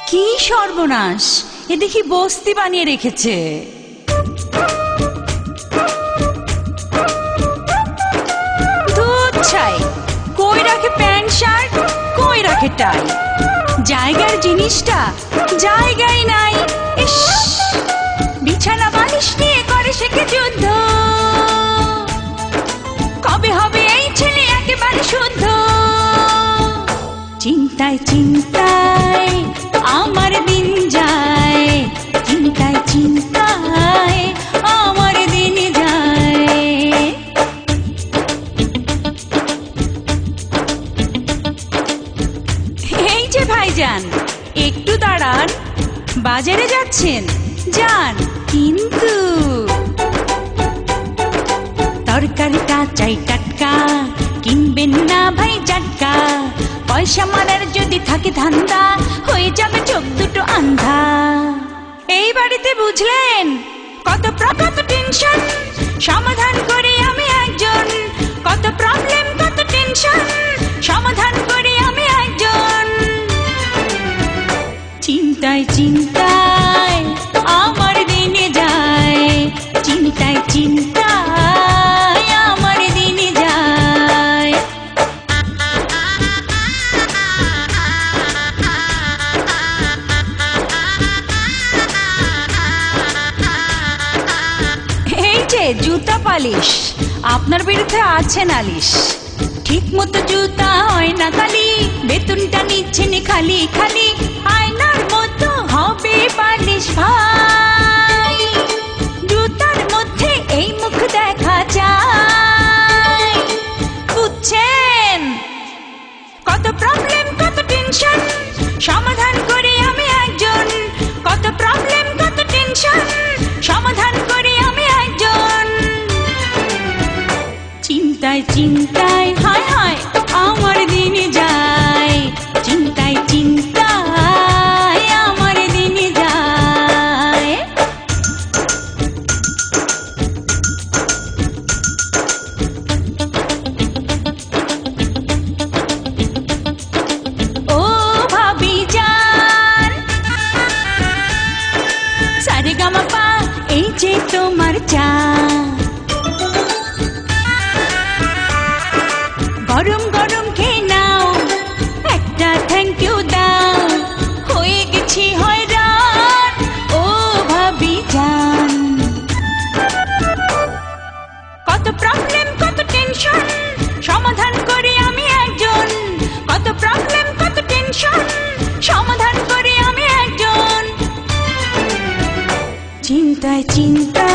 কি সর্বনাশ, এ দেখি বস্তি বানিয়ে রেখেছে। দুধ ছাই, কই রাখে প্যান্ট শার্ট, কই রাখে টাই, জায়গার জিনিসটা জায়গায় নাই। ইস, বিছানা বালিশ নিয়ে করে শেখে যুদ্ধ, কবে হবে এই ছেলে একেবারে শুদ্ধ। চিন্তায় চিন্তায় আমার দিন যায়, চিন্তায় চিন্তায় আমার দিন যায়। এই যে ভাইজান, একটু দাঁড়ান, বাজারে যাচ্ছেন যান, কিন্তু তরকারিটা চাই টাটকা, কিনবেন না ভাই জাটকা। পয়সা মারার যদি থাকে ধান্দা, হয়ে যাবে চোখ দুটো আন্ধা। এই বাড়িতে বুঝলেন কত কত টেনশন, সমাধান করি আমি একজন। কত প্রবলেম কত টেনশন, সমাধান করি আমি একজন। চিন্তায় চিন্তায় আমার দিন যায়, চিন্তায় চিন্তায় আমার দিন যায়। এই যে জুতা পালিশ, আপনার বিরুদ্ধে আছে নালিশ। ঠিক মতো জুতা হয় না কালি, বেতনটা নিচ্ছেন খালি খালি। আয়নার মতো হবে পালিশ ভাই, জুতার মধ্যে এই মুখ দেখা যায়। বুঝছেন কত প্রবলেম কত টেনশন, সমাধান করি আমি একজন। কত প্রবলেম কত টেনশন, সমাধান করি আমি একজন। চিন্তায় চিন্তায় হায় হায় আমার দিন যায়, চিন্তায় চিন্তায় আমার দিন যায়। ও ভাবি যান, সারেগামাপা এই যে তোমার চা। গরম গরম খেয়ে নাও, একটা থ্যাংক ইউ দাও। হয়ে গেছি হয়রান ও ভাবি যান। কত প্রবলেম কত টেনশন, সমাধান করি আমি একজন। কত প্রবলেম কত টেনশন, সমাধান করি আমি একজন। চিন্তায় চিন্তা